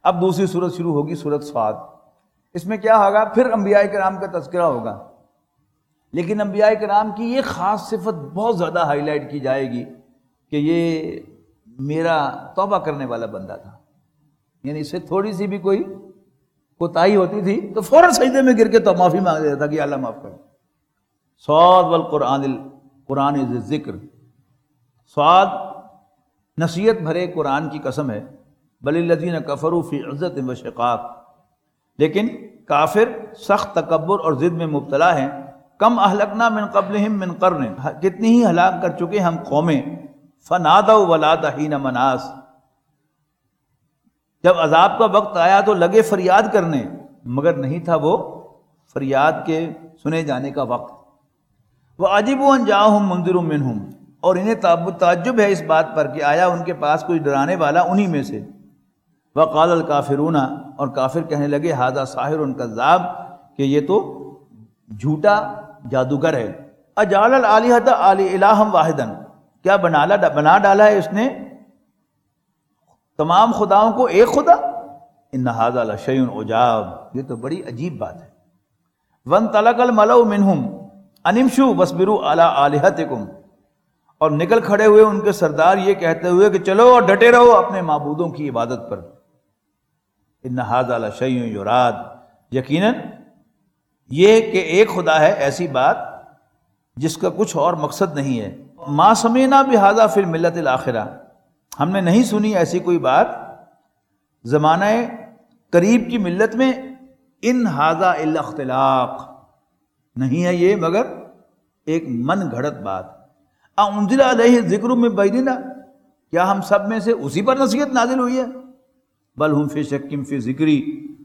اب دوسری صورت شروع ہوگی، صورت صاد. اس میں کیا ہوگا؟ پھر انبیاء کرام کا تذکرہ ہوگا، لیکن انبیاء کرام کی یہ خاص صفت بہت زیادہ ہائی لائٹ کی جائے گی کہ یہ میرا توبہ کرنے والا بندہ تھا. یعنی اس سے تھوڑی سی بھی کوئی کوتاہی ہوتی تھی تو فوراً سجدے میں گر کے تو معافی مانگ لیتا تھا کہ اللہ معاف کر. صاد والقرآن ذی الذکر، صاد نصیحت بھرے قرآن کی قسم ہے. بل الذین کفروا فی عزت و شقاق، لیکن کافر سخت تکبر اور ضد میں مبتلا ہیں. کم اہلکنا من قبلہم من قرن، کتنی ہی ہلاک کر چکے ہم قومیں. فنادوا ولات حین مناس، جب عذاب کا وقت آیا تو لگے فریاد کرنے، مگر نہیں تھا وہ فریاد کے سنے جانے کا وقت. وعجبوا ان جاءہم منذر منہم، اور انہیں تعجب ہے اس بات پر کہ آیا ان کے پاس کوئی ڈرانے والا انہی میں سے. وقال الکافرون، اور کافر کہنے لگے ھذا ساحر کذاب، کہ یہ تو جھوٹا جادوگر ہے. اجعل الآلہۃ الہا واحدا، کیا بنا ڈالا ہے اس نے تمام خداؤں کو ایک خدا. ان ھذا لشیء عجاب، یہ تو بڑی عجیب بات ہے. وانطلق الملأ منہم ان امشوا واصبروا علی آلہتکم، اور نکل کھڑے ہوئے ان کے سردار یہ کہتے ہوئے کہ چلو اور ڈٹے رہو اپنے معبودوں کی عبادت پر. ان ھذا لشیء یراد، یقیناً یہ کہ ایک خدا ہے ایسی بات جس کا کچھ اور مقصد نہیں ہے. ما سمعنا بھذا فی الملۃ الاخرہ، ہم نے نہیں سنی ایسی کوئی بات زمانہ قریب کی ملت میں. ان ھذا الا اختلاق، نہیں ہے یہ مگر ایک من گھڑت بات. انزل علیہ الذکر من بیننا، کیا ہم سب میں سے اسی پر نصیحت نازل ہوئی ہے. بل ہم فی شک فی ذکری،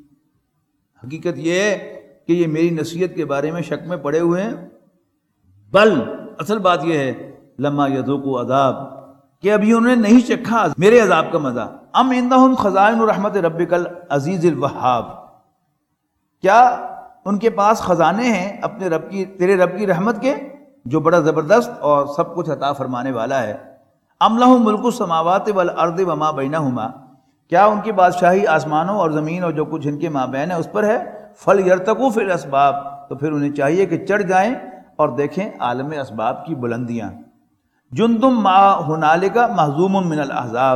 حقیقت یہ ہے کہ یہ میری نصیحت کے بارے میں شک میں پڑے ہوئے ہیں. بل اصل بات یہ ہے لما یذوقوا عذاب، کہ ابھی انہوں نے نہیں چکھا میرے عذاب کا مزہ. ام عندہم خزائن رحمت ربک العزیز الوہاب، کیا ان کے پاس خزانے ہیں اپنے رب کی، تیرے رب کی رحمت کے، جو بڑا زبردست اور سب کچھ عطا فرمانے والا ہے. ام لہم ملک السماوات والارض وما بینہما، کیا ان کی بادشاہی آسمانوں اور زمین اور جو کچھ ان کے مابین ہے اس پر ہے. فلیرتقوا فی الاسباب، تو پھر انہیں چاہیے کہ چڑھ جائیں اور دیکھیں عالم اسباب کی بلندیاں. جندم ما ہنالک مہزوم من الاحزاب،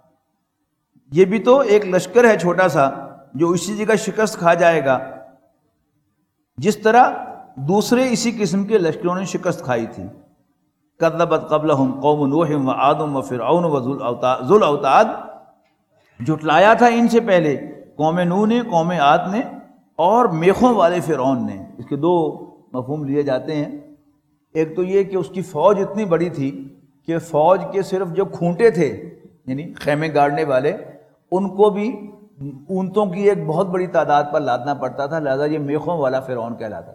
یہ بھی تو ایک لشکر ہے چھوٹا سا جو اسی جگہ شکست کھا جائے گا جس طرح دوسرے اسی قسم کے لشکروں نے شکست کھائی تھی. کذبت قبلہم قوم نوح وعاد وفرعون وذو الاوتاد، جھٹلایا تھا ان سے پہلے قوم نوح نے، قوم عاد نے، اور میخوں والے فرعون نے. اس کے دو مفہوم لیے جاتے ہیں. ایک تو یہ کہ اس کی فوج اتنی بڑی تھی کہ فوج کے صرف جو کھونٹے تھے یعنی خیمے گاڑنے والے، ان کو بھی اونٹوں کی ایک بہت بڑی تعداد پر لادنا پڑتا تھا، لہذا یہ میخوں والا فرعون کہلاتا.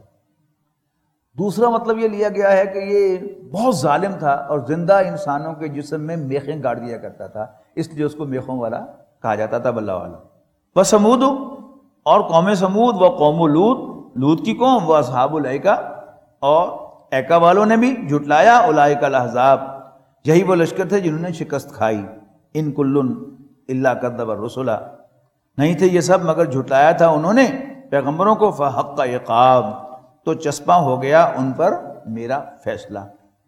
دوسرا مطلب یہ لیا گیا ہے کہ یہ بہت ظالم تھا اور زندہ انسانوں کے جسم میں میخیں گاڑ دیا کرتا تھا، اس لیے اس کو میخوں والا کہا جاتا تھا. واللہ اعلم. وثمود، اور قوم سمود، و قوم لوط، لوط کی قوم، و اصحاب الایکہ، اور ایکا والوں نے بھی جھٹلایا. اولئک الاحزاب، یہی وہ لشکر تھے جنہوں نے شکست کھائی. ان کل الا کذب الرسل، نہیں تھے یہ سب مگر جھٹلایا تھا انہوں نے پیغمبروں کو. فحق عقاب، تو چسپاں ہو گیا ان پر میرا فیصلہ.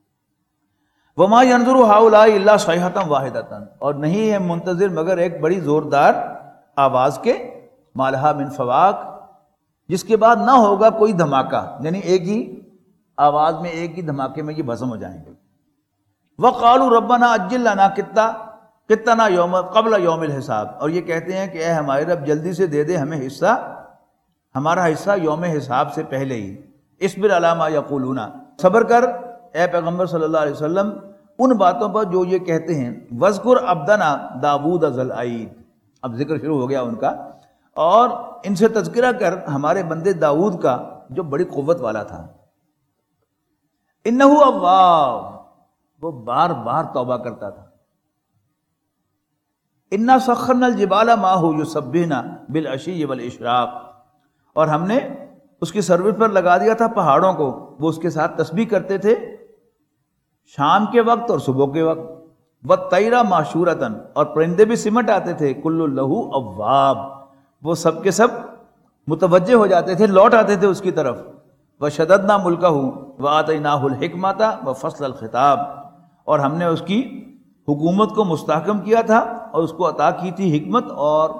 وما ينظر هؤلاء الا صيحة واحدة، اور نہیں ہے منتظر مگر ایک بڑی زوردار آواز کے. مالہا من فواق، جس کے بعد نہ ہوگا کوئی دھماکہ، یعنی ایک ہی آواز میں، ایک ہی دھماکے میں یہ بھسم ہو جائیں گے. وقالوا ربنا عجل لنا قطنا یوم قبل یوم الحساب، اور یہ کہتے ہیں کہ اے ہمارے رب جلدی سے دے دے ہمیں حصہ، ہمارا حصہ یوم حساب سے پہلے ہی. اصبر علی ما یقولون، صبر کر اے پیغمبر صلی اللہ علیہ وسلم ان باتوں پر جو یہ کہتے ہیں. واذکر عبدنا داؤد ذا الایید، اب ذکر شروع ہو گیا ان کا، اور ان سے تذکرہ کر ہمارے بندے داؤد کا جو بڑی قوت والا تھا. انہ اواب، وہ بار بار توبہ کرتا تھا. انا سخرنا الجبال معہ یسبحن بالعشی والاشراق، اور ہم نے اس کی سروس پر لگا دیا تھا پہاڑوں کو، وہ اس کے ساتھ تسبیح کرتے تھے شام کے وقت اور صبح کے وقت. وَالطَّيْرَ مَحْشُورَةً، اور پرندے بھی سمٹ آتے تھے، کُلُّ لَهُ أَوَّابٌ، وہ سب کے سب متوجہ ہو جاتے تھے، لوٹ آتے تھے اس کی طرف۔ وَشَدَدْنَا مُلْكَهُ وَآتَيْنَاهُ الْحِكْمَةَ وَفَصْلَ الْخِطَابِ، اور ہم نے اس کی حکومت کو مستحکم کیا تھا اور اس کو عطا کی تھی حکمت اور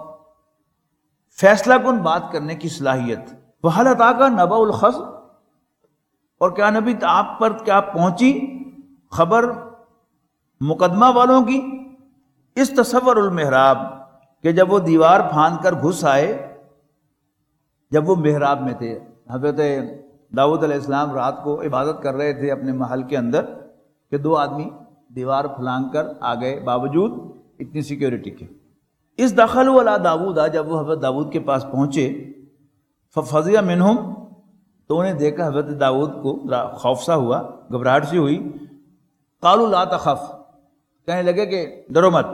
فیصلہ کن بات کرنے کی صلاحیت۔ وَهَلْ أَتَاكَ نَبَأُ الْخَصْمِ، اور کیا نبی آپ پر کیا پہنچی خبر مقدمہ والوں کی؟ اس تصور المحراب، کہ جب وہ دیوار پھاند کر گھس آئے، جب وہ محراب میں تھے، حضرت داؤد علیہ السلام رات کو عبادت کر رہے تھے اپنے محل کے اندر، کہ دو آدمی دیوار پھلانگ کر آ گئے باوجود اتنی سیکیورٹی کے۔ اس دخلوا علی داؤد، جب وہ حضرت داؤد کے پاس پہنچے، ففزع منہم، تو انہیں دیکھا حضرت داؤد کو خوف سا ہوا، گھبراہٹ سی ہوئی۔ قالوا لا تخف، کہنے لگے کہ ڈرو مت۔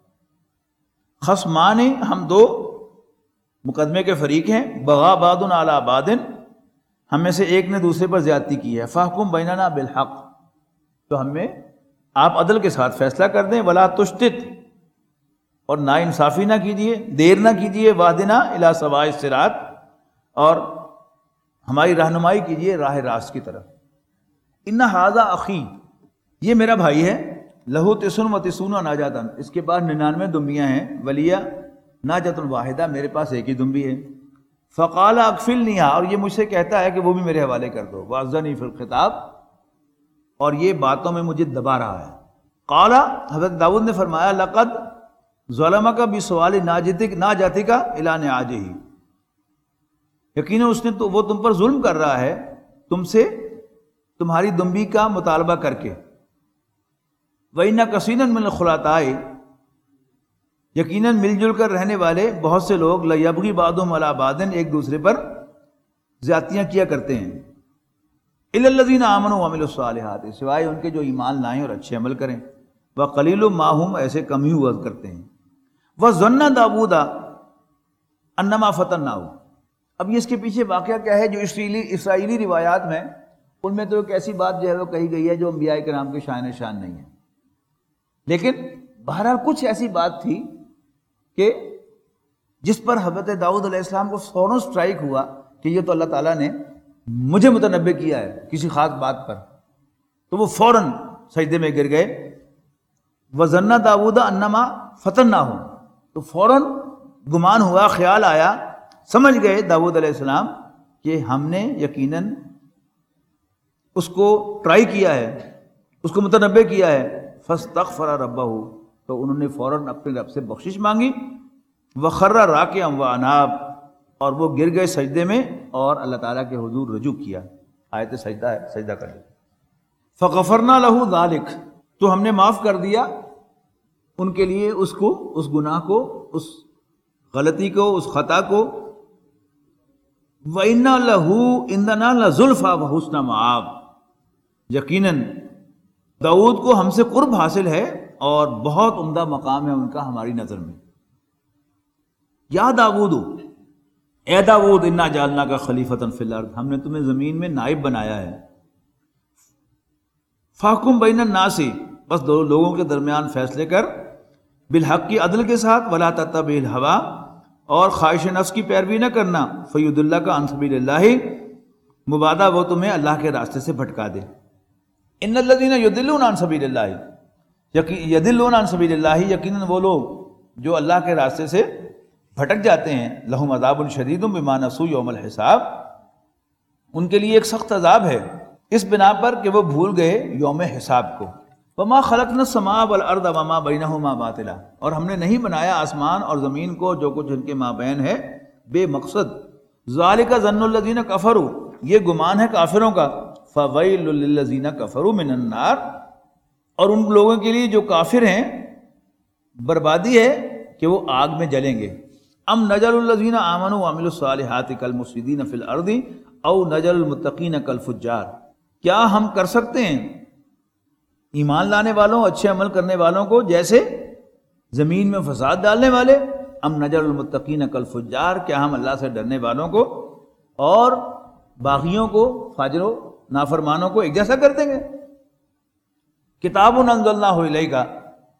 خصمان، ہم دو مقدمے کے فریق ہیں، بغا بعض علی بعض، ہم میں سے ایک نے دوسرے پر زیادتی کی ہے، فاحکم بیننا بالحق، تو ہمیں آپ عدل کے ساتھ فیصلہ کر دیں، ولا تشتت، اور نا انصافی نہ کیجیے، دیر نہ کیجیے، واہدنا الی سواء الصراط، اور ہماری رہنمائی کیجیے راہ راست کی طرف۔ ان ھذا اخی، یہ میرا بھائی ہے، لہو 99 ناجاتاً، اس کے پاس 99 دمبیاں ہیں، ولیہ ناجۃ واحدہ، میرے پاس ایک ہی دمبی ہے۔ فقال اکفلنیھا، اور یہ مجھ سے کہتا ہے کہ وہ بھی میرے حوالے کر دو، واعظنی فی الخطاب، اور یہ باتوں میں مجھے دبا رہا ہے۔ قال، حضرت داؤد نے فرمایا، لقد ظلمک بسؤال ناجتک الی نعاجہ، یقیناً اس نے تو وہ تم پر ظلم کر رہا ہے تم سے تمہاری دمبی کا مطالبہ کر کے۔ وَإِنَّ كَثِيرًا مِنَ الْخُلَطَاءِ، یقیناً مل جل کر رہنے والے بہت سے لوگ، لَيَبْغِي بَعْضُهُمْ عَلَىٰ بَعْضٍ، ایک دوسرے پر زیادتیاں کیا کرتے ہیں، إِلَّا الَّذِينَ آمَنُوا وَعَمِلُوا الصَّالِحَاتِ، سوائے ان کے جو ایمان لائیں اور اچھے عمل کریں، وَقَلِيلٌ مَّا هُمْ، ایسے کم ہی ہوا کرتے ہیں۔ وَظَنَّ داؤد أَنَّمَا فَتَنَّاهُ، اب یہ اس کے پیچھے واقعہ کیا ہے جو اسرائیلی روایات میں، ان میں تو ایک ایسی بات جو ہے وہ کہی گئی ہے جو انبیاء کرام کے شان شان نہیں ہے، لیکن بہرحال کچھ ایسی بات تھی کہ جس پر حضرت داؤد علیہ السلام کو فوراً سٹرائک ہوا کہ یہ تو اللہ تعالیٰ نے مجھے متنبع کیا ہے کسی خاص بات پر، تو وہ فوراً سجدے میں گر گئے۔ وَظَنَّ داؤد أَنَّمَا فَتَنَّاهُ، تو فوراً گمان ہوا، خیال آیا، سمجھ گئے داؤد علیہ السلام کہ ہم نے یقیناً اس کو ٹرائی کیا ہے، اس کو متنبع کیا ہے۔ فاستغفر ربہ، تو انہوں نے فوراً اپنے رب سے بخشش مانگی۔ وخر راکعا واناب، اور وہ گر گئے سجدے میں اور اللہ تعالیٰ کے حضور رجوع کیا۔ آیت سجدہ ہے، سجدہ کر لیا۔ فغفرنا لہ ذلک، تو ہم نے معاف کر دیا ان کے لیے اس کو، اس گناہ کو، اس غلطی کو، اس خطا کو۔ وَإِنَّ لَهُ عِندَنَا لَزُلْفَىٰ وَحُسْنَ مَآب، یقیناً داؤد کو ہم سے قرب حاصل ہے اور بہت عمدہ مقام ہے ان کا ہماری نظر میں۔ یا داؤد، اے داؤد، انا جعلناک خلیفۃ فی الارض، ہم نے تمہیں زمین میں نائب بنایا ہے۔ فاحکم بین الناس، بس دو لوگوں کے درمیان فیصلے کر، بالحق کی عدل کے ساتھ، ولا تتبع الہویٰ، اور خواہش نفس کی پیروی نہ کرنا، فیضلک عن سبیل اللہ، مبادا وہ تمہیں اللہ کے راستے سے بھٹکا دے۔ ان الذین یضلون عن سبیل اللہ، یضلون عن سبیل اللہ، یقیناً وہ لوگ جو اللہ کے راستے سے بھٹک جاتے ہیں، لہم عذاب شدید بما نسوا یوم الحساب، ان کے لیے ایک سخت عذاب ہے اس بنا پر کہ وہ بھول گئے یوم حساب کو۔ وما خلقنا السماء والارض وما بینہما باطلا، اور ہم نے نہیں بنایا آسمان اور زمین کو جو کچھ ان کے مابین ہے بے مقصد۔ ذالک ظن الذین کفروا، یہ گمان ہے کافروں کا، فویل للذین کفروا من النار، اور ان لوگوں کے لیے جو کافر ہیں بربادی ہے کہ وہ آگ میں جلیں گے۔ ام نجعل الذین آمنوا وعملوا الصالحات کالمفسدین فی الارض او نجعل المتقین کالفجار، کیا ہم کر سکتے ہیں ایمان لانے والوں، اچھے عمل کرنے والوں کو جیسے زمین میں فساد ڈالنے والے؟ ام نجعل المتقین کالفجار، کیا ہم اللہ سے ڈرنے والوں کو اور باغیوں کو، فاجروں نافرمانوں کو ایک جیسا کر دیں گے؟ کتاب انزلناہ الیک،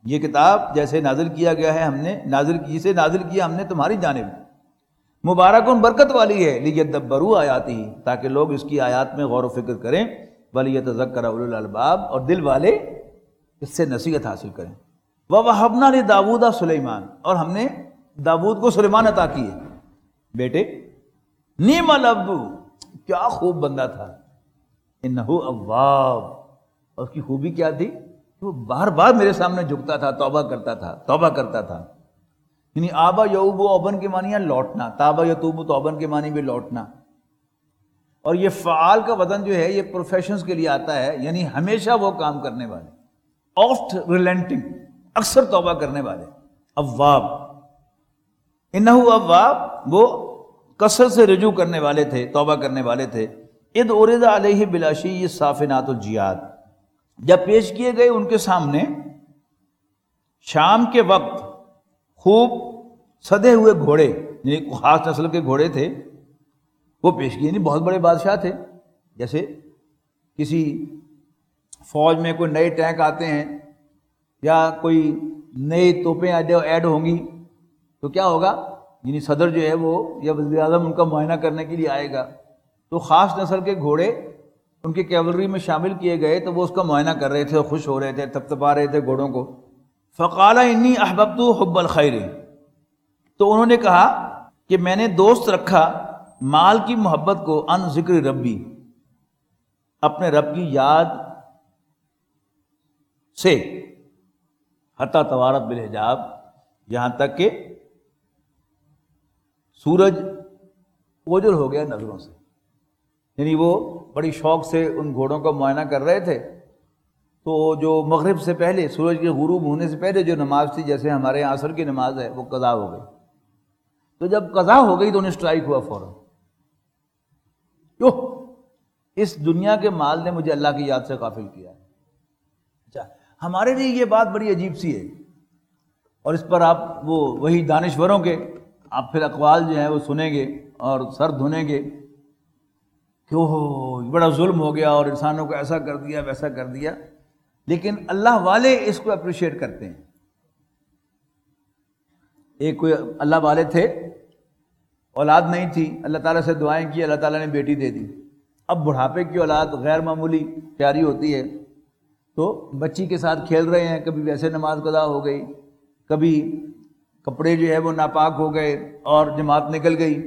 یہ کتاب جیسے نازل کیا گیا ہے ہم نے جسے نازل کیا ہم نے تمہاری جانب، مبارکن برکت والی ہے، لیدبروا آیاتہ تاکہ لوگ اس کی آیات میں غور و فکر کریں، ولیتذکر اولو الالباب اور دل والے اس سے نصیحت حاصل کریں۔ ووہبنا لداؤد سلیمان اور ہم نے داؤد کو سلیمان عطا کیے بیٹے، نعم العبد کیا خوب بندہ تھا، انہ اواب اور اس کی خوبی کیا تھی، وہ بار بار میرے سامنے جھکتا تھا، توبہ کرتا تھا۔ یعنی آبا یعوب و اوبن کے معنی ہے لوٹنا، تابا یتوب توبن کے معنی بھی لوٹنا، اور یہ فعال کا وزن جو ہے یہ پروفیشنز کے لیے آتا ہے، یعنی ہمیشہ وہ کام کرنے والے، آفٹ ریلینٹنگ، اکثر توبہ کرنے والے، اواب، انہ اواب وہ کثرت سے رجوع کرنے والے تھے، توبہ کرنے والے تھے۔ اذ عرض علیہ بالعشی الصافنات الجیاد جب پیش کیے گئے ان کے سامنے شام کے وقت خوب سدے ہوئے گھوڑے، یعنی خاص نسل کے گھوڑے تھے وہ پیش کیے، یعنی بہت بڑے بادشاہ تھے، جیسے کسی فوج میں کوئی نئے ٹینک آتے ہیں یا کوئی نئی توپیں ایڈ ہوں گی تو کیا ہوگا، یعنی صدر جو ہے وہ یا وزیر اعظم ان کا معائنہ کرنے کے لیے آئے گا، تو خاص نسل کے گھوڑے ان کی کیولری میں شامل کیے گئے تو وہ اس کا معائنہ کر رہے تھے اور خوش ہو رہے تھے، تپتپا رہے تھے گھوڑوں کو۔ فقال انی احببت حب الخیر تو انہوں نے کہا کہ میں نے دوست رکھا مال کی محبت کو، ان ذکر ربی اپنے رب کی یاد سے، حتی توارت بالحجاب یہاں تک کہ سورج اوجل ہو گیا نظروں سے، یعنی وہ بڑی شوق سے ان گھوڑوں کا معائنہ کر رہے تھے، تو جو مغرب سے پہلے سورج کے غروب ہونے سے پہلے جو نماز تھی، جیسے ہمارے یہاں عصر کی نماز ہے، وہ قضا ہو گئی، تو جب قضا ہو گئی تو انہیں اسٹرائک ہوا فوراً، اس دنیا کے مال نے مجھے اللہ کی یاد سے غافل کیا ہے۔ اچھا، ہمارے لیے یہ بات بڑی عجیب سی ہے، اور اس پر آپ وہی دانشوروں کے آپ پھر اقوال جو ہیں وہ سنیں گے اور سر دھنیں گے کہ اوہ بڑا ظلم ہو گیا اور انسانوں کو ایسا کر دیا ویسا کر دیا، لیکن اللہ والے اس کو اپریشیٹ کرتے ہیں۔ ایک کوئی اللہ والے تھے، اولاد نہیں تھی، اللہ تعالیٰ سے دعائیں کی، اللہ تعالیٰ نے بیٹی دے دی، اب بڑھاپے کی اولاد غیر معمولی پیاری ہوتی ہے، تو بچی کے ساتھ کھیل رہے ہیں، کبھی ویسے نماز قضا ہو گئی، کبھی کپڑے جو ہے وہ ناپاک ہو گئے اور جماعت نکل گئی،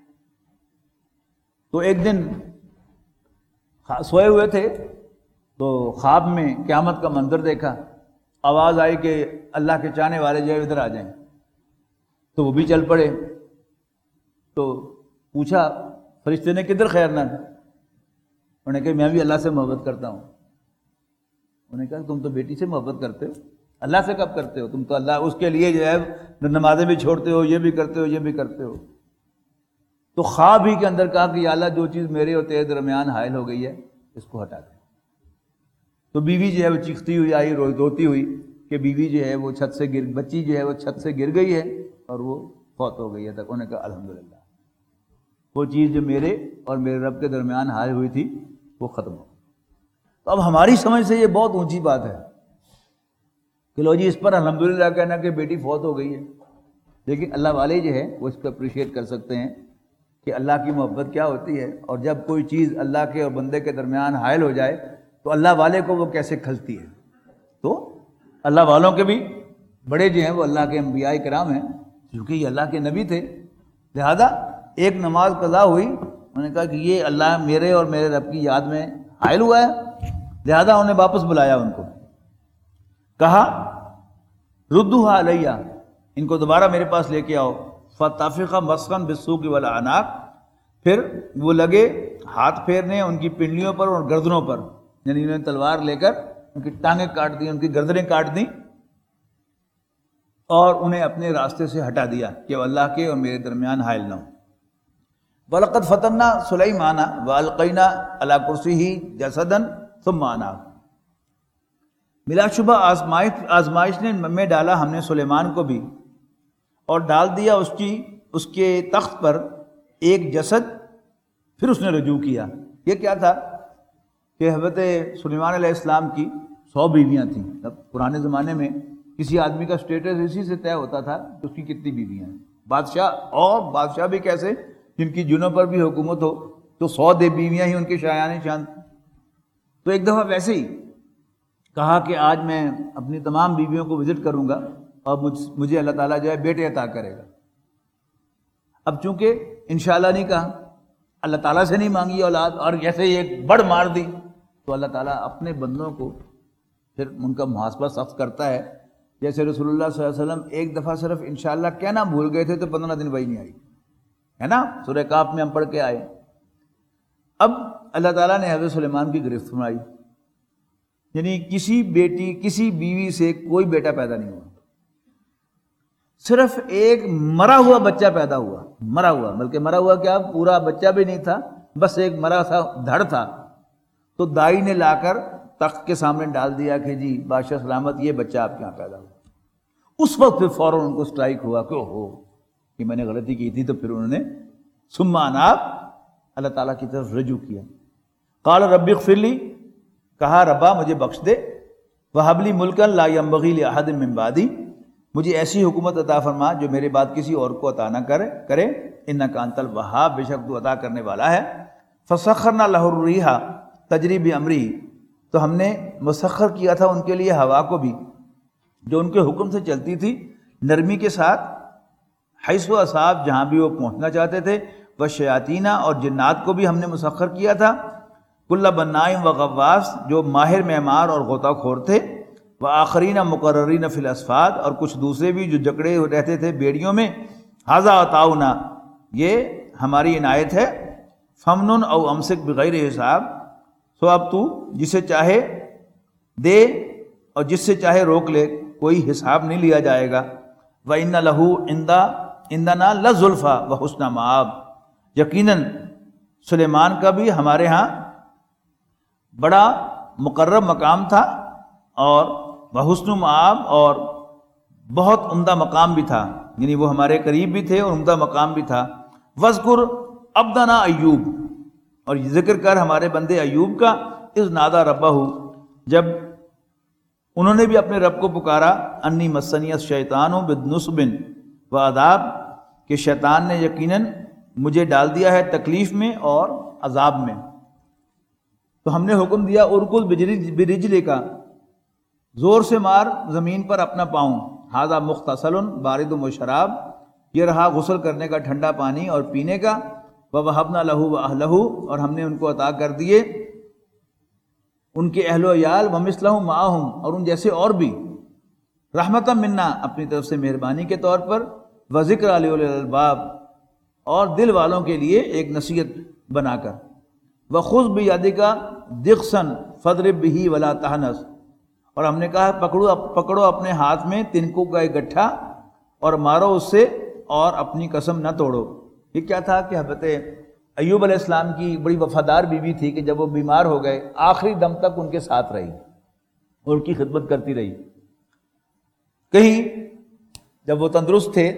تو ایک دن سوئے ہوئے تھے تو خواب میں قیامت کا منظر دیکھا، آواز آئی کہ اللہ کے چاہنے والے جو ہے ادھر آ جائیں، تو وہ بھی چل پڑے، تو پوچھا فرشتے نے کدھر خیر نہ، انہوں نے کہا میں بھی اللہ سے محبت کرتا ہوں۔ انہوں نے کہا تم تو بیٹی سے محبت کرتے ہو، اللہ سے کب کرتے ہو، تم تو اللہ اس کے لیے جو ہے نمازیں بھی چھوڑتے ہو، یہ بھی کرتے ہو، یہ بھی کرتے ہو۔ تو خواب ہی کے اندر کہا کہ یا اللہ جو چیز میرے اور تیرے درمیان حائل ہو گئی ہے اس کو ہٹا دے۔ تو بیوی جو ہے وہ چیختی ہوئی آئی، روتی ہوئی کہ بیوی جو ہے وہ بچی جو ہے وہ چھت سے گر گئی ہے اور وہ فوت ہو گئی ہے تک۔ انہوں نے کہا الحمدللہ، وہ چیز جو میرے اور میرے رب کے درمیان حائل ہوئی تھی وہ ختم ہو۔ تو اب ہماری سمجھ سے یہ بہت اونچی بات ہے کہ لو جی اس پر الحمدللہ کہنا کہ بیٹی فوت ہو گئی ہے، لیکن اللہ والے جو ہے وہ اس کو اپریشیٹ کر سکتے ہیں کہ اللہ کی محبت کیا ہوتی ہے، اور جب کوئی چیز اللہ کے اور بندے کے درمیان حائل ہو جائے تو اللہ والے کو وہ کیسے کھلتی ہے۔ تو اللہ والوں کے بھی بڑے جو ہیں وہ اللہ کے انبیاء کرام ہیں، کیونکہ یہ اللہ کے نبی تھے، لہذا ایک نماز قضا ہوئی، انہوں نے کہا کہ یہ اللہ میرے اور میرے رب کی یاد میں حائل ہوا ہے، لہذا انہوں نے واپس بلایا، ان کو کہا ردوہا علیہ، ان کو دوبارہ میرے پاس لے کے آؤ۔ فطفق مسخن بالسوق والاعناق، پھر وہ لگے ہاتھ پھیرنے ان کی پنڈلیوں پر اور گردنوں پر، یعنی انہوں نے تلوار لے کر ان کی ٹانگیں کاٹ دی، ان کی گردنیں کاٹ دیں اور انہیں اپنے راستے سے ہٹا دیا کہ وہ اللہ کے اور میرے درمیان حائل نہ ہو۔ وَلَقَدْ فَتَنَّا سُلَيْمَانَ وَأَلْقَيْنَا عَلَىٰ كُرْسِيِّهِ جَسَدًا ثُمَّ أَنَابَ، بلا شبہ آزمائش میں ڈالا ہم نے سلیمان کو بھی، اور ڈال دیا اس کے تخت پر ایک جسد، پھر اس نے رجوع کیا۔ یہ کیا تھا کہ حضرت سلیمان علیہ السلام کی 100 بیویاں تھیں۔ اب پرانے زمانے میں کسی آدمی کا اسٹیٹس اسی سے طے ہوتا تھا کہ اس کی کتنی بیویاں ہیں. بادشاہ بھی کیسے جن کی جنوں پر بھی حکومت ہو تو 100 بیویاں ہی ان کے شایان شان. تو ایک دفعہ ویسے ہی کہا کہ آج میں اپنی تمام بیویوں کو وزٹ کروں گا اور مجھے اللہ تعالیٰ جو ہے بیٹے عطا کرے گا. اب چونکہ انشاءاللہ نہیں کہا، اللہ تعالیٰ سے نہیں مانگی اولاد، اور جیسے ہی ایک بڑ مار دی تو اللہ تعالیٰ اپنے بندوں کو پھر ان کا محاسبہ سخت کرتا ہے. جیسے رسول اللہ صلی اللہ علیہ وسلم ایک دفعہ صرف انشاءاللہ کہنا بھول گئے تھے تو 15 دن وہی نہیں آئی، ہے نا، سورہ کاف میں ہم پڑھ کے آئے. اب اللہ تعالیٰ نے حضرت سلیمان کی گرفت فرمائی، یعنی کسی بیوی سے کوئی بیٹا پیدا نہیں ہوا، صرف ایک مرا ہوا بچہ پیدا ہوا. بلکہ مرا ہوا کیا، پورا بچہ بھی نہیں تھا، بس ایک مرا سا دھڑ تھا. تو دائی نے لا کر تخت کے سامنے ڈال دیا کہ جی بادشاہ سلامت، یہ بچہ آپ کے یہاں پیدا ہوا. اس وقت پھر فوراً ان کو اسٹرائک ہوا کہ اوہو کہ میں نے غلطی کی تھی. تو پھر انہوں نے ثم اناب، اللہ تعالیٰ کی طرف رجوع کیا. قال رب اغفر لی، کہا ربا مجھے بخش دے، وہب لی ملکا لا ینبغی لاحد من بعدی، مجھے ایسی حکومت عطا فرما جو میرے بعد کسی اور کو عطا نہ کرے. انک انت الوہاب، بے شک تو عطا کرنے والا ہے. فسخرنا لہ الریح تجری بامرہ، تو ہم نے مسخر کیا تھا ان کے لیے ہوا کو بھی جو ان کے حکم سے چلتی تھی، نرمی کے ساتھ، حیث و اصاب، جہاں بھی وہ پہنچنا چاہتے تھے. والشیاطین، اور جنات کو بھی ہم نے مسخر کیا تھا. کل بناء و غواص، جو ماہر معمار اور غوطہ خور تھے. وآخرین مقررین فی الاسفاد، اور کچھ دوسرے بھی جو جکڑے رہتے تھے بیڑیوں میں. ھذا عطاؤنا، یہ ہماری عنایت ہے. فمنن او امسک بغیر حساب، سو اب تو جسے چاہے دے اور جس سے چاہے روک لے، کوئی حساب نہیں لیا جائے گا. وَإِنَّ لَهُ عِندَنَا لَزُلْفَىٰ وَحُسْنَ مَآب، یقیناً سلیمان کا بھی ہمارے ہاں بڑا مقرب مقام تھا، اور وحسن مآب، اور بہت عمدہ مقام بھی تھا، یعنی وہ ہمارے قریب بھی تھے اور عمدہ مقام بھی تھا. وَاذْكُرْ عَبْدَنَا ایوب، اور ذکر کر ہمارے بندے ایوب کا. اذ نادى ربہ، جب انہوں نے بھی اپنے رب کو پکارا. انی مسنی الشیطان بنصب وعذاب، کہ شیطان نے یقیناً مجھے ڈال دیا ہے تکلیف میں اور عذاب میں. تو ہم نے حکم دیا ارکض برجلک، زور سے مار زمین پر اپنا پاؤں. ھذا مغتسل بارد و شراب، یہ رہا غسل کرنے کا ٹھنڈا پانی اور پینے کا. ووہبنا لہ واہلہ، اور ہم نے ان کو عطا کر دیے ان کے اہل و عیال. ومثلہم معہم، اور ان جیسے اور بھی. رحمتا منا، اپنی طرف سے مہربانی کے طور پر. وذکر لأولی الالباب، اور دل والوں کے لیے ایک نصیحت بنا کر. وخذ بیدک ضغثا فاضرب بہ ولا تحنث، اور ہم نے کہا پکڑو اپنے ہاتھ میں تنکوں کا ایک گٹھا اور مارو اس سے، اور اپنی قسم نہ توڑو. یہ کیا تھا کہ حضرت ایوب علیہ السلام کی بڑی وفادار بیوی تھی کہ جب وہ بیمار ہو گئے آخری دم تک ان کے ساتھ رہی اور ان کی خدمت کرتی رہی. کہیں جب وہ تندرست تھے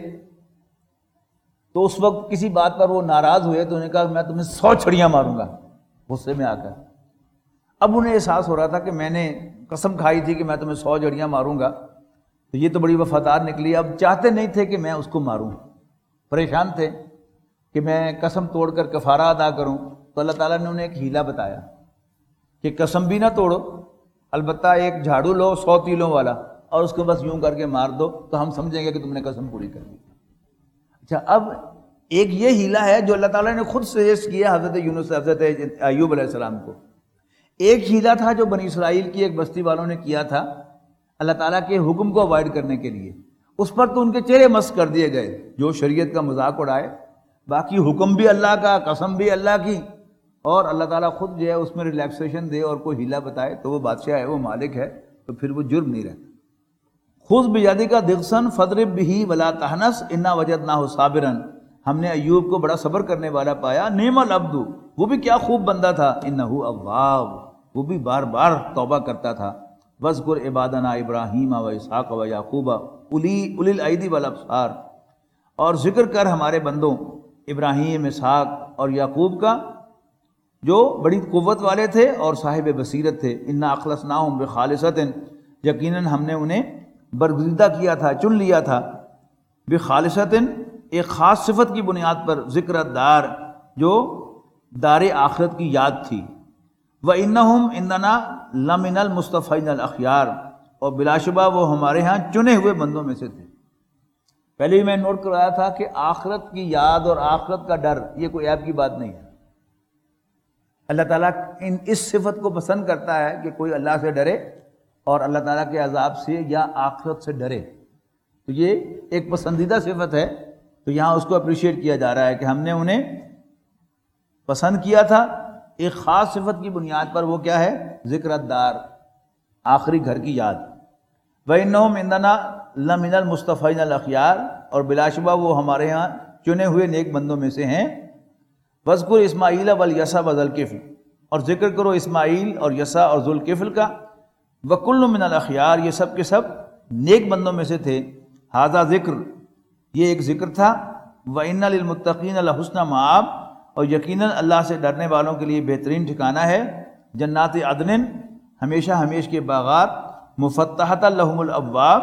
تو اس وقت کسی بات پر وہ ناراض ہوئے تو انہوں نے کہا میں تمہیں 100 چھڑیاں ماروں گا، غصے میں آ کر. اب انہیں احساس ہو رہا تھا کہ میں نے قسم کھائی تھی کہ میں تمہیں 100 جھڑیاں ماروں گا، تو یہ تو بڑی وفادار نکلی. اب چاہتے نہیں تھے کہ میں اس کو ماروں، پریشان تھے کہ میں قسم توڑ کر کفارہ ادا کروں. تو اللہ تعالیٰ نے انہیں ایک ہیلا بتایا کہ قسم بھی نہ توڑو، البتہ ایک جھاڑو لو 100 تیلوں والا اور اس کو بس یوں کر کے مار دو تو ہم سمجھیں گے کہ تم نے قسم پوری کر دی. اچھا، اب ایک یہ ہیلا ہے جو اللہ تعالیٰ نے خود سجیسٹ کیا حضرت ایوب علیہ السلام کو. ایک ہیلا تھا جو بنی اسرائیل کی ایک بستی والوں نے کیا تھا اللہ تعالیٰ کے حکم کو اوائڈ کرنے کے لیے. اس پر تو ان کے چہرے مسخ کر دیے گئے جو شریعت کا مذاق اڑائے. باقی حکم بھی اللہ کا، قسم بھی اللہ کی، اور اللہ تعالیٰ خود جو ہے اس میں ریلیکسیشن دے اور کوئی ہیلا بتائے تو وہ بادشاہ ہے، وہ مالک ہے، تو پھر وہ جرم نہیں رہتا. خذ بیدک ضغثا فاضرب بہ ولا تحنث انا وجدناہ صابرا، ہم نے ایوب کو بڑا صبر کرنے والا پایا. نعم العبد، وہ بھی کیا خوب بندہ تھا. انہ اواب، وہ بھی بار بار توبہ کرتا تھا. واذکر عبادنا ابراہیم و اسحاق و یعقوب اولی الایدی والابصار، اور ذکر کر ہمارے بندوں ابراہیم، اسحاق اور یعقوب کا جو بڑی قوت والے تھے اور صاحب بصیرت تھے. انا اخلصناہم بخالصۃ، یقیناً ہم نے انہیں برگزیدہ کیا تھا، چن لیا تھا، بخالصۃ ایک خاص صفت کی بنیاد پر، ذکر الدار جو دار آخرت کی یاد تھی، وَإِنَّهُمْ عِندَنَا لَمِنَ الْمُصْطَفَيْنَ الْأَخْيَارِ اور بلا شبہ وہ ہمارے ہاں چنے ہوئے بندوں میں سے تھے۔ پہلے ہی میں نوٹ کرایا تھا کہ آخرت کی یاد اور آخرت کا ڈر یہ کوئی عیب کی بات نہیں ہے۔ اللہ تعالیٰ اس صفت کو پسند کرتا ہے کہ کوئی اللہ سے ڈرے اور اللہ تعالیٰ کے عذاب سے یا آخرت سے ڈرے، تو یہ ایک پسندیدہ صفت ہے۔ تو یہاں اس کو اپریشیٹ کیا جا رہا ہے کہ ہم نے انہیں پسند کیا تھا ایک خاص صفت کی بنیاد پر، وہ کیا ہے؟ ذکر الدار، آخری گھر کی یاد۔ وَإِنَّهُمْ عِندَنَا لَمِنَ الْمُصْطَفَيْنَ الْأَخْيَارِ اور بلا شبہ وہ ہمارے ہاں چنے ہوئے نیک بندوں میں سے ہیں۔ وَاذْكُرْ إِسْمَاعِيلَ وَالْيَسَعَ وَذَا الْكِفْلِ اور ذکر کرو اسماعیل اور یسع اور ذو الکفل کا۔ وَكُلٌّ مِّنَ الْأَخْيَارِ یہ سب کے سب نیک بندوں میں سے تھے۔ ھذا ذکر یہ ایک ذکر تھا۔ وَإِنَّ لِلْمُتَّقِينَ لَحُسْنَ مآب اور یقیناً اللہ سے ڈرنے والوں کے لیے بہترین ٹھکانہ ہے۔ جنات عدن ہمیشہ ہمیش کے باغات، مفتحۃ لہم الابواب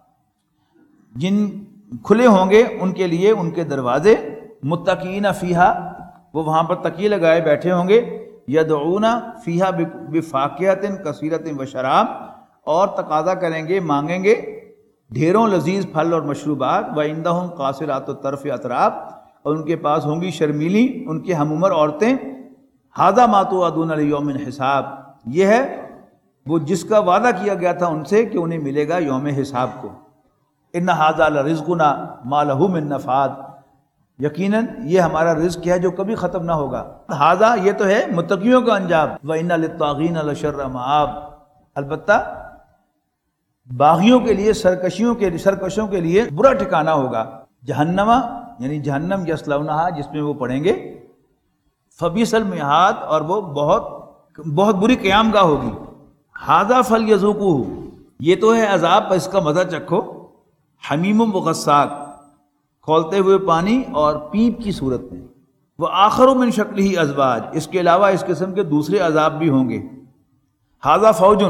جن کھلے ہوں گے ان کے لیے ان کے دروازے، متقین فیہا وہ وہاں پر تکیے لگائے بیٹھے ہوں گے، یدعون فیہا بفاکہۃ کثیرۃ وشراب اور تقاضا کریں گے، مانگیں گے ڈھیروں لذیذ پھل اور مشروبات، وعندہم قاصرات الطرف اطراب اور ان کے پاس ہوں گی شرمیلی ان کے ہم عمر عورتیں۔ ھذا ما توعدون لیوم الحساب یہ ہے وہ جس کا وعدہ کیا گیا تھا ان سے کہ انہیں ملے گا یوم حساب کو۔ ان ھذا لرزقنا ما لہ من نفاد یقیناً یہ ہمارا رزق ہے جو کبھی ختم نہ ہوگا۔ ھذا یہ تو ہے متقیوں کا انجام، وَإِنَّ لِلطَّاغِينَ لَشَرَّ مآب البتہ باغیوں کے لیے سرکشوں کے لیے برا ٹھکانہ ہوگا۔ جہنم یعنی جہنم یصلونھا جس میں وہ پڑیں گے، فبئس المہاد اور وہ بہت بری قیام گاہ ہوگی۔ ھذا فلیذوقوہ یہ تو ہے عذاب، اس کا مزہ چکھو۔ حمیم و غساق کھولتے ہوئے پانی اور پیپ کی صورت میں، وہ آخر من شکلہ ازواج اس کے علاوہ اس قسم کے دوسرے عذاب بھی ہوں گے۔ ھذا فوج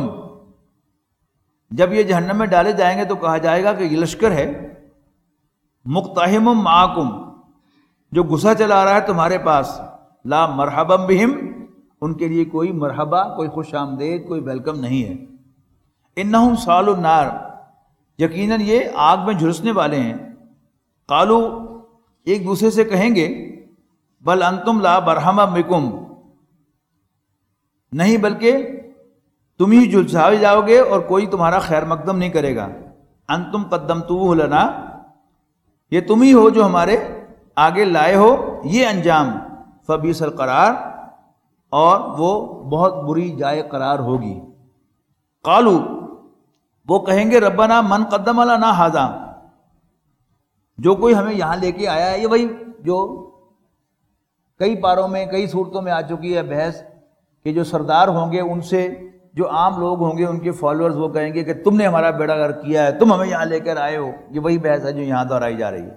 جب یہ جہنم میں ڈالے جائیں گے تو کہا جائے گا کہ یہ لشکر ہے، مقتحم معکم جو گھسا چلا رہا ہے تمہارے پاس، لا مرحبا بہم ان کے لیے کوئی مرحبا، کوئی خوش آمدید، کوئی ویلکم نہیں ہے۔ انہم صالوا النار یقیناً یہ آگ میں جھلسنے والے ہیں۔ قالو ایک دوسرے سے کہیں گے، بل انتم لا برہم بکم نہیں بلکہ تم ہی جھلسائے جاؤ گے اور کوئی تمہارا خیر مقدم نہیں کرے گا۔ انتم قدمتوہ لنا یہ تم ہی ہو جو ہمارے آگے لائے ہو یہ انجام، فبئس القرار اور وہ بہت بری جائے قرار ہوگی۔ قالو وہ کہیں گے، ربنا من قدم لنا ھذا جو کوئی ہمیں یہاں لے کے آیا ہے، یہ وہی جو کئی پاروں میں کئی صورتوں میں آ چکی ہے بحث کہ جو سردار ہوں گے ان سے جو عام لوگ ہوں گے ان کے فالوورز وہ کہیں گے کہ تم نے ہمارا بیڑا غرق کیا ہے، تم ہمیں یہاں لے کر آئے ہو، یہ وہی بحث ہے جو یہاں دہرائی جا رہی ہے۔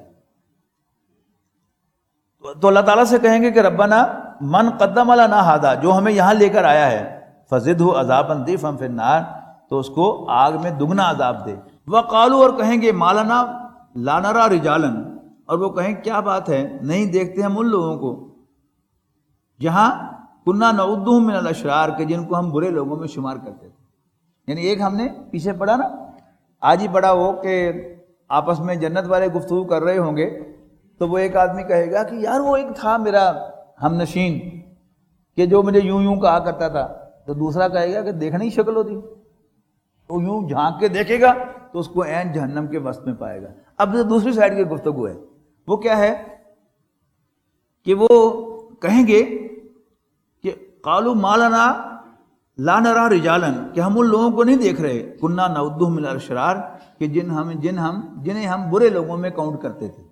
تو اللہ تعالیٰ سے کہیں گے کہ ربنا من قدم لنا ھذا جو ہمیں یہاں لے کر آیا ہے، فزدہ عذابا ضعفا فی النار تو اس کو آگ میں دگنا عذاب دے۔ وقالوا اور کہیں گے، ما لنا لا نری رجالا اور وہ کہیں کیا بات ہے نہیں دیکھتے ہم ان لوگوں کو جہاں کنا نعدہم من الاشرار کہ جن کو ہم برے لوگوں میں شمار کرتے تھے۔ یعنی ایک ہم نے پیچھے پڑھا نا، آج ہی پڑھا وہ کہ آپس میں جنت والے گفتگو کر رہے ہوں گے تو وہ ایک آدمی کہے گا کہ یار وہ ایک تھا میرا ہم نشین کہ جو مجھے یوں یوں کہا کرتا تھا، تو دوسرا کہے گا کہ دیکھنے ہی شکل ہوتی، تو یوں جھانک کے دیکھے گا تو اس کو عین جہنم کے وسط میں پائے گا۔ اب دوسری سائڈ کی گفتگو ہے، وہ کیا ہے کہ وہ کہیں گے کہ قالوا ما لنا لا نری رجالا کہ ہم ان لوگوں کو نہیں دیکھ رہے، کنا نعدہم من الاشرار کہ جنہیں ہم برے لوگوں میں کاؤنٹ کرتے تھے۔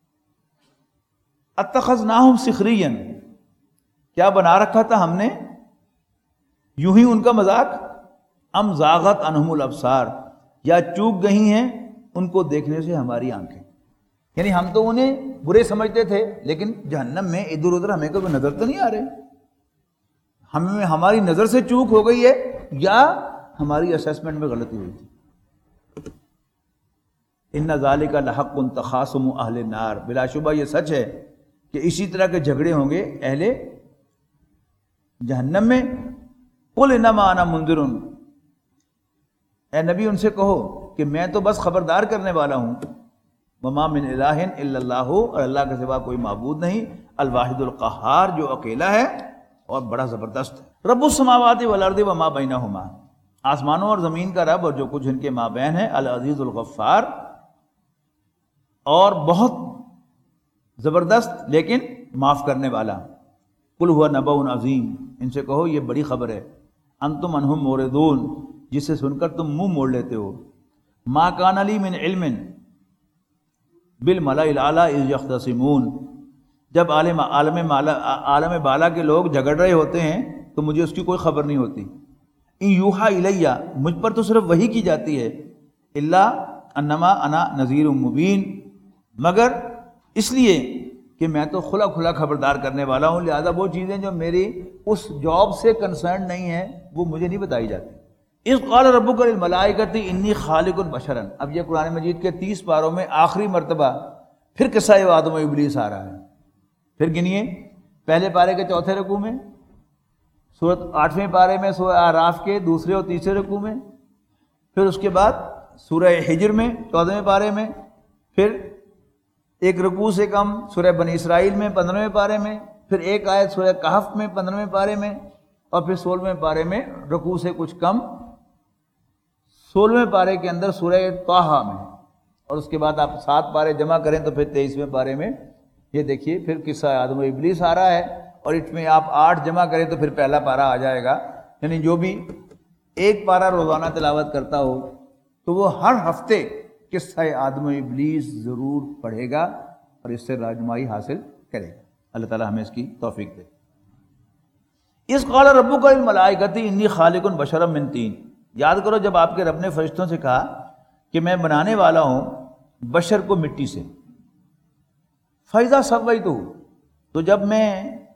اتخذناہم سخریا کیا بنا رکھا تھا ہم نے یوں ہی ان کا مذاق، ام زاغت عنہم الابصار یا چوک گئی ہیں ان کو دیکھنے سے ہماری آنکھیں، یعنی ہم تو انہیں برے سمجھتے تھے لیکن جہنم میں ادھر ادھر ہمیں کبھی نظر تو نہیں آ رہے، ہمیں ہماری نظر سے چوک ہو گئی ہے یا ہماری اسیسمنٹ میں غلطی ہوئی تھی۔ ان ذالک لحق تخاصم اہل النار، بلا شبہ یہ سچ ہے کہ اسی طرح کے جھگڑے ہوں گے اہل جہنم میں۔ قل انما انا منذر، اے نبی ان سے کہو کہ میں تو بس خبردار کرنے والا ہوں۔ وما من الہ الا اللہ، اور اللہ کے سوا کوئی معبود نہیں، الواحد القہار، جو اکیلا ہے اور بڑا زبردست ہے۔ رب السماوات والارض وما بینہما، آسمانوں اور زمین کا رب اور جو کچھ ان کے مابین ہے، العزیز الغفار، اور بہت زبردست لیکن معاف کرنے والا۔ قل هو نبأ عظیم، ان سے کہو یہ بڑی خبر ہے، انتم عنہ موردون، جسے سن کر تم منہ موڑ لیتے ہو۔ ما کان لی من علم بالملأ الاعلی اذ یختصمون، جب عالم بالا کے لوگ جھگڑ رہے ہوتے ہیں تو مجھے اس کی کوئی خبر نہیں ہوتی۔ ان یوحا الیہ، مجھ پر تو صرف وحی کی جاتی ہے، الا انما انا نذیر مبین، مگر اس لیے کہ میں تو کھلا کھلا خبردار کرنے والا ہوں، لہذا وہ چیزیں جو میری اس جاب سے کنسرن نہیں ہیں وہ مجھے نہیں بتائی جاتی۔ اذ قال ربک للملائکۃ انی خالق بشرا، اب یہ قرآن مجید کے 30 پاروں میں آخری مرتبہ پھر قصہ آدم و ابلیس آ رہا ہے۔ پھر گنیے، پہلے پارے کے چوتھے رکوع میں، سورۃ 8ویں پارے میں سورہ اعراف کے دوسرے اور تیسرے رکوع میں، پھر اس کے بعد سورہ حجر میں 14ویں پارے میں، پھر ایک رکوع سے کم سورہ بنی اسرائیل میں 15ویں پارے میں، پھر ایک آیت سورہ کہف میں 15ویں پارے میں، اور پھر 16ویں پارے میں رکوع سے کچھ کم 16ویں پارے کے اندر سورہ طٰہٰ میں، اور اس کے بعد آپ 7 پارے جمع کریں تو پھر 23ویں پارے میں یہ دیکھیے پھر قصہ آدم و ابلیس آ رہا ہے، اور اس میں آپ 8 جمع کریں تو پھر پہلا پارہ آ جائے گا۔ یعنی جو بھی ایک پارہ روزانہ تلاوت کرتا ہو تو وہ ہر ہفتے قصہ آدم و ابلیس ضرور پڑھے گا اور اس سے رہنمائی حاصل کرے گا۔ اللہ تعالیٰ ہمیں اس کی توفیق دے۔ اذ قال ربک للملائکۃ انی خالق بشرا من طین، یاد کرو جب آپ کے رب نے فرشتوں سے کہا کہ میں بنانے والا ہوں بشر کو مٹی سے۔ فَإِذَا سَوَّيْتُهُ، تو جب میں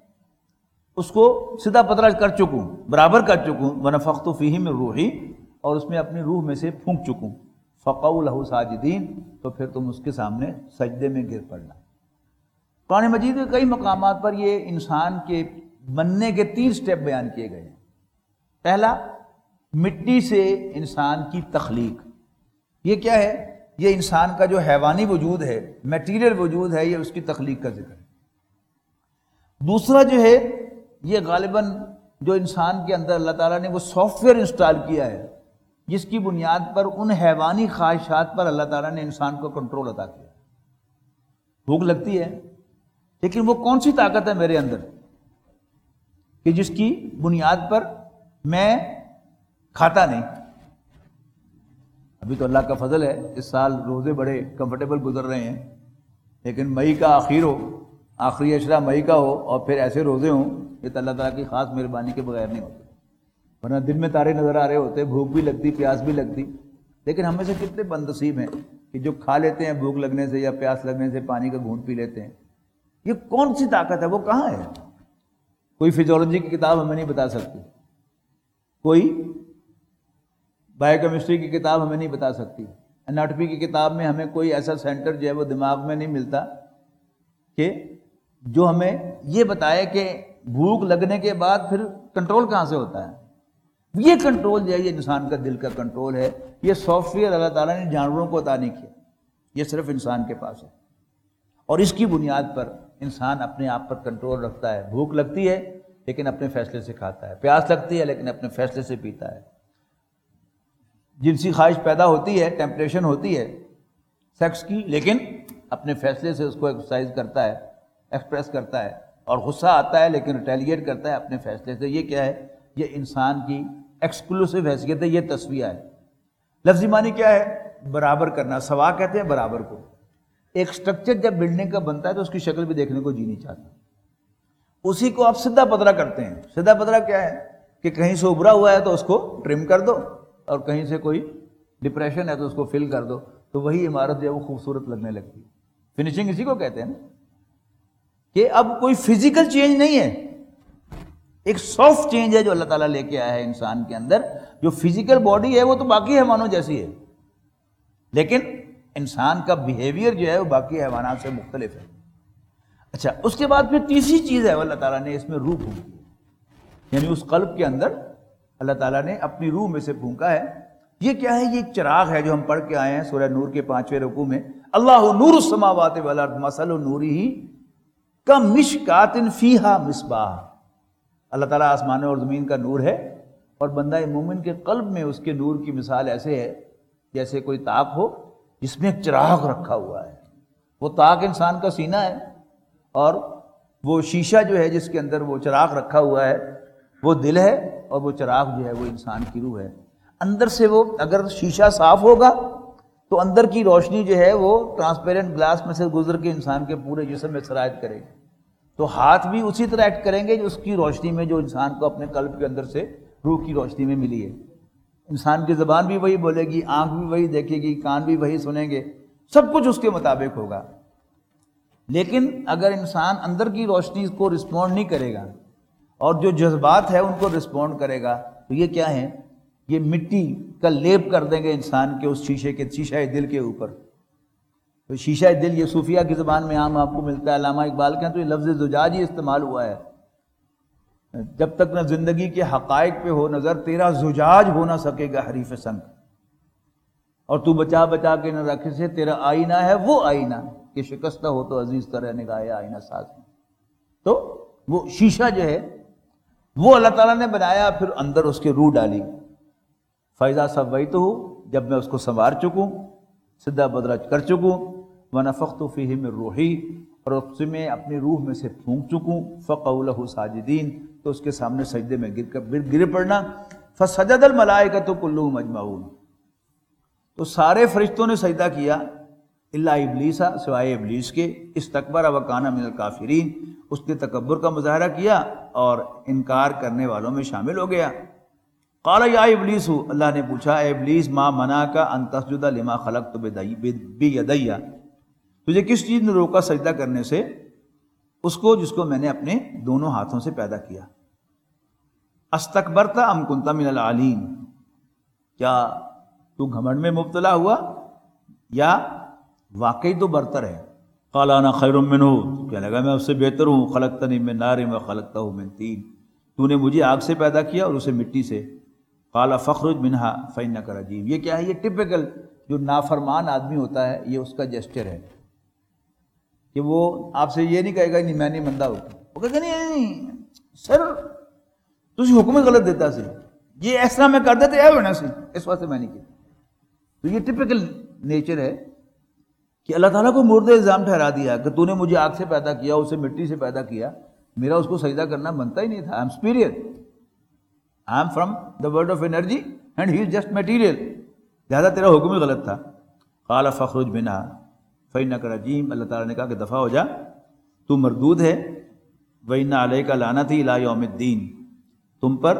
اس کو سیدھا پترا کر چکوں، برابر کر چکوں، وَنَفَخْتُ فِيهِ مِن روحی، اور اس میں اپنی روح میں سے پھونک چکوں، فَقَعُوا لَهُ سَاجِدِينَ، تو پھر تم اس کے سامنے سجدے میں گر پڑنا۔ قرآن مجید کے کئی مقامات پر یہ انسان کے بننے کے 3 سٹیپ بیان کیے گئے ہیں۔ پہلا، مٹی سے انسان کی تخلیق، یہ کیا ہے؟ یہ انسان کا جو حیوانی وجود ہے، میٹیریل وجود ہے، یہ اس کی تخلیق کا ذکر ہے۔ دوسرا جو ہے، یہ غالباً جو انسان کے اندر اللہ تعالیٰ نے وہ سافٹ ویئر انسٹال کیا ہے جس کی بنیاد پر ان حیوانی خواہشات پر اللہ تعالیٰ نے انسان کو کنٹرول عطا کیا۔ بھوک لگتی ہے، لیکن وہ کون سی طاقت ہے میرے اندر کہ جس کی بنیاد پر میں کھاتا نہیں؟ ابھی تو اللہ کا فضل ہے، اس سال روزے بڑے کمفرٹیبل گزر رہے ہیں، لیکن مئی کا آخر ہو، آخری عشرہ مئی کا ہو اور پھر ایسے روزے ہوں، یہ تو اللہ تعالیٰ کی خاص مہربانی کے بغیر نہیں ہوتے، ورنہ دن میں تارے نظر آ رہے ہوتے، بھوک بھی لگتی، پیاس بھی لگتی۔ لیکن ہم میں سے کتنے بد نصیب ہیں کہ جو کھا لیتے ہیں بھوک لگنے سے یا پیاس لگنے سے، پانی کا گھونٹ پی لیتے ہیں۔ یہ کون سی طاقت ہے؟ وہ کہاں ہے؟ کوئی فزیولوجی کی کتاب ہمیں نہیں بتا سکتی، کوئی بایو کیمسٹری کی کتاب ہمیں نہیں بتا سکتی، اناٹومی کی کتاب میں ہمیں کوئی ایسا سینٹر جو ہے وہ دماغ میں نہیں ملتا کہ جو ہمیں یہ بتائے کہ بھوک لگنے کے بعد پھر کنٹرول کہاں سے ہوتا ہے۔ یہ کنٹرول جو ہے یہ انسان کا دل کا کنٹرول ہے، یہ سافٹ ویئر اللہ تعالیٰ نے جانوروں کو عطا نہیں کیا، یہ صرف انسان کے پاس ہے، اور اس کی بنیاد پر انسان اپنے آپ پر کنٹرول رکھتا ہے۔ بھوک لگتی ہے لیکن اپنے فیصلے سے کھاتا ہے، پیاس لگتی ہے لیکن اپنے فیصلے سے پیتا ہے، جنسی خواہش پیدا ہوتی ہے، ٹیمپٹیشن ہوتی ہے سیکس کی، لیکن اپنے فیصلے سے اس کو ایکسرسائز کرتا ہے، ایکسپریس کرتا ہے، اور غصہ آتا ہے لیکن ریٹیلیٹ کرتا ہے اپنے فیصلے سے۔ یہ کیا ہے؟ یہ انسان کی ایکسکلوسیو حیثیت ہے، یہ تسویہ ہے۔ لفظی معنی کیا ہے؟ برابر کرنا، سوا کہتے ہیں برابر کو۔ ایک سٹرکچر جب بلڈنگ کا بنتا ہے تو اس کی شکل بھی دیکھنے کو جی نہیں چاہتا، اسی کو آپ سدھا پترا کرتے ہیں۔ سدھا پترا کیا ہے کہ کہیں سے ابھرا ہوا ہے تو اس کو ٹرم کر دو، اور کہیں سے کوئی ڈپریشن ہے تو اس کو فل کر دو، تو وہی عمارت جو ہے وہ خوبصورت لگنے لگتی ہے۔ فنیشنگ اسی کو کہتے ہیں نا، کہ اب کوئی فزیکل چینج نہیں ہے، ایک سافٹ چینج ہے جو اللہ تعالیٰ لے کے آیا ہے انسان کے اندر۔ جو فزیکل باڈی ہے وہ تو باقی ہے مانو جیسی ہے، لیکن انسان کا بیہیویئر جو ہے وہ باقی حیوانات سے مختلف ہے۔ اچھا، اس کے بعد پھر تیسری چیز ہے اللہ تعالیٰ نے اس میں روح پھونکی، یعنی اس قلب کے اندر اللہ تعالیٰ نے اپنی روح میں سے پھونکا ہے۔ یہ کیا ہے؟ یہ ایک چراغ ہے جو ہم پڑھ کے آئے ہیں سورہ نور کے 5ویں رکوع میں، اللہ نور السماوات والارض مثل نورہ کمشکات فیہا مصباح۔ اللہ تعالیٰ آسمانوں اور زمین کا نور ہے، اور بندہ مومن کے قلب میں اس کے نور کی مثال ایسے ہے جیسے کوئی طاق ہو جس میں ایک چراغ رکھا ہوا ہے۔ وہ طاق انسان کا سینہ ہے، اور وہ شیشہ جو ہے جس کے اندر وہ چراغ رکھا ہوا ہے وہ دل ہے، اور وہ چراغ جو ہے وہ انسان کی روح ہے۔ اندر سے وہ اگر شیشہ صاف ہوگا تو اندر کی روشنی جو ہے وہ ٹرانسپیرنٹ گلاس میں سے گزر کے انسان کے پورے جسم میں سرایت کرے گی، تو ہاتھ بھی اسی طرح ایکٹ کریں گے جو اس کی روشنی میں جو انسان کو اپنے قلب کے اندر سے روح کی روشنی میں ملی ہے۔ انسان کی زبان بھی وہی بولے گی، آنکھ بھی وہی دیکھے گی، کان بھی وہی سنیں گے، سب کچھ اس کے مطابق ہوگا۔ لیکن اگر انسان اندر کی روشنی کو رسپونڈ نہیں کرے گا اور جو جذبات ہیں ان کو رسپونڈ کرے گا، تو یہ کیا ہے؟ یہ مٹی کا لیپ کر دیں گے انسان کے اس شیشہ دل کے اوپر۔ تو شیشہ دل یہ صوفیہ کی زبان میں عام آپ کو ملتا ہے، علامہ اقبال کے ہیں تو یہ لفظ زجاج ہی استعمال ہوا ہے، جب تک نہ زندگی کے حقائق پہ ہو نظر تیرا زجاج ہو نہ سکے گا حریف سنگ، اور تو بچا بچا کے نہ رکھے سے تیرا آئینہ ہے وہ آئینہ کہ شکستہ ہو تو عزیز طرح نگاہ آئینہ ساز میں۔ تو وہ شیشہ جو ہے وہ اللہ تعالیٰ نے بنایا، پھر اندر اس کے روح ڈالی۔ فَإِذَا سَوَّيْتُهُ، جب میں اس کو سنوار چکوں، سدھا بدرہ کر چکوں، وَنَفَخْتُ فِيهِ مِن رُوحِي، اور اس میں اپنی روح میں سے پھونک چکوں، فَقَعُوا لَهُ سَاجِدِينَ، تو اس کے سامنے سجدے میں گر پڑنا۔ فَسَجَدَ الْمَلَائِكَةُ كُلُّهُمْ أَجْمَعُونَ، تو سارے فرشتوں نے سجدہ کیا، الا ابلیس، سوائے ابلیس کے، استکبر وکان من الکافرین، اس نے تکبر کا مظاہرہ کیا اور انکار کرنے والوں میں شامل ہو گیا۔ قال یا ابلیس، اللہ نے پوچھا اے ابلیس، ما منعک ان تسجد لما خلقت بیدی، تجھے کس چیز نے روکا سجدہ کرنے سے اس کو جس کو میں نے اپنے دونوں ہاتھوں سے پیدا کیا؟ استکبرت ام کنت من العالین، کیا تو گھمنڈ میں مبتلا ہوا یا واقعی تو برتر ہے؟ قال انا خیر منہ، کہنے لگا میں اس سے بہتر ہوں، خلقتنی من نار وخلقتہ من طین، تو نے مجھے آگ سے پیدا کیا اور اسے مٹی سے۔ قال فخرج منہا فانک رجیم، یہ کیا ہے؟ یہ ٹپیکل جو نافرمان آدمی ہوتا ہے یہ اس کا جسچر ہے کہ وہ آپ سے یہ نہیں کہے گا نہیں میں نہیں مندا ہوتا، وہ کہے گا نہیں سر تسی حکم غلط دیتا سی، یہ اس طرح میں کر دیتے اے ہونا سی، اس واسطے میں نہیں کیا۔ تو یہ ٹپیکل نیچر ہے کہ اللہ تعالیٰ کو مورد الزام ٹھہرا دیا کہ تو نے مجھے آگ سے پیدا کیا، اسے مٹی سے پیدا کیا، میرا اس کو سجدہ کرنا بنتا ہی نہیں تھا۔ I am superior, I am from the world of energy and he is just material, لہذا تیرا حکم ہی غلط تھا۔ قال فخرج منہا فانک رجیم، اللہ تعالیٰ نے کہا کہ دفع ہو جا، تو مردود ہے۔ وان علیک لعنتی الی یوم الدین، تم پر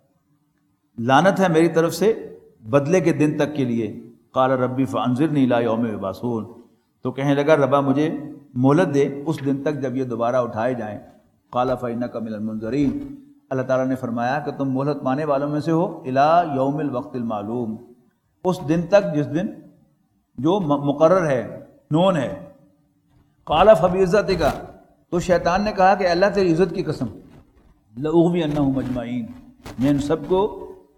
لعنت ہے میری طرف سے بدلے کے دن تک کے لیے۔ قال ربی فانظرنی الی یوم یبعثون، تو کہنے لگا ربا مجھے مہلت دے اس دن تک جب یہ دوبارہ اٹھائے جائیں۔ قال فانک من المنظرین، اللہ تعالیٰ نے فرمایا کہ تم مہلت پانے والوں میں سے ہو، الی یوم الوقت المعلوم، اس دن تک جس دن جو مقرر ہے، نون ہے۔ قال فبعزتک، تو شیطان نے کہا کہ اللہ تیری عزت کی قسم، لأغوینہم اجمعین، میں ان سب کو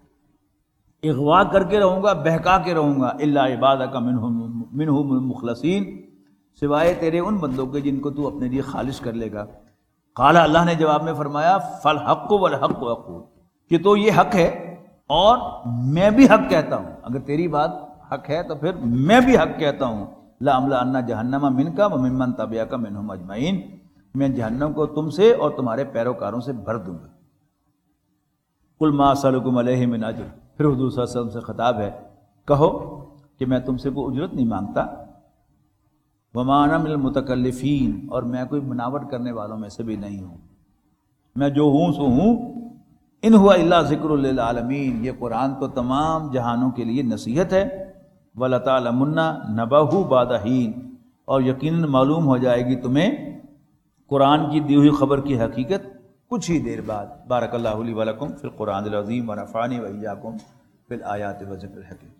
اغوا کر کے رہوں گا، بہکا کے رہوں گا، الا عبادک منہم المخلصین، سوائے تیرے ان بندوں کے جن کو تو اپنے لیے خالص کر لے گا۔ قال، اللہ نے جواب میں فرمایا فالحق والحق اقول، کہ تو یہ حق ہے اور میں بھی حق کہتا ہوں، اگر تیری بات حق ہے تو پھر میں بھی حق کہتا ہوں۔ لأملأن جہنم منک وممن تبعک منہم اجمعین، میں جہنم کو تم سے اور تمہارے پیروکاروں سے بھر دوں گا۔ قل ما اسألکم علیہ من اجر، پھر حضور صلی اللہ علیہ وسلم سے خطاب ہے، کہو کہ میں تم سے کوئی اجرت نہیں مانگتا، وما انا من المتکلفین، اور میں کوئی بناوٹ کرنے والوں میں سے بھی نہیں ہوں، میں جو ہوں سو ہوں۔ ان ہوا الا ذکر للعالمین، یہ قرآن تو تمام جہانوں کے لیے نصیحت ہے۔ وَلَتَعْلَمُنَّ نَبَأَهُ بَعْدَ حِینٍ، اور یقیناً معلوم ہو جائے گی تمہیں قرآن کی دی ہوئی خبر کی حقیقت کچھ ہی دیر بعد۔ بارک اللہ لی ولکم فی القرآن العظیم ونفعنی وإیاکم فی الآیات والذکر الحکیم۔